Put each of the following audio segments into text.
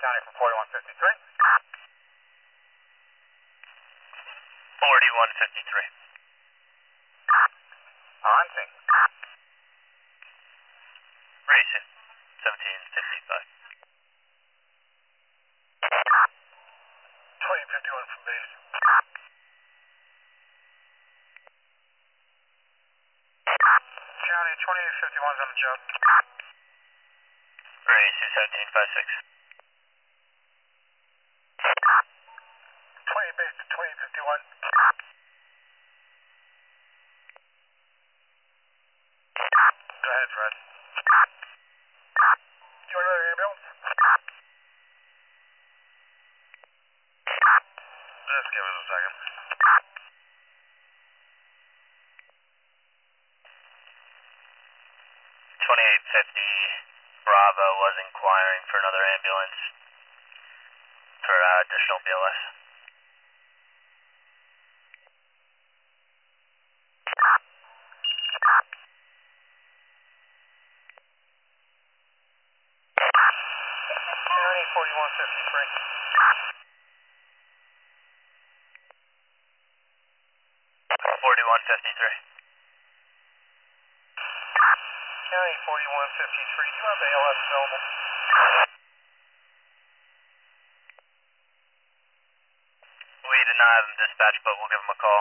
County for 4153. 4153. On scene. Racing. 1755. 2051 from base. County 2851's on the job. Racing 1756. 20 base to 2851. Go ahead, Fred. Do you want another ambulance? Just give us a second. 2850 Bravo was inquiring for another ambulance for additional BLS. County 4153. 4153. County 4153, do you have ALS available? We did not have him dispatched, but we'll give him a call.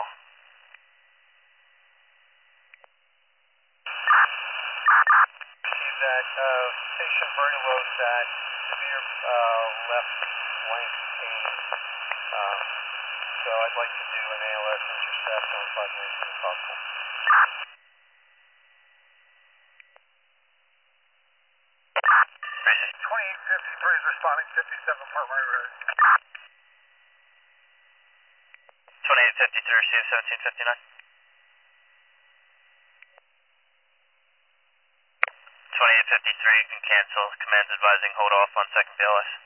He's at Station Bernielos at severe left flank pain. So I'd like to do an ALS intercept on 5 minutes if possible. Racing. 2853 is responding 57 Fort Murray Road. 2853, receive 1759. 2853, you can cancel. Command's advising hold off on second BLS.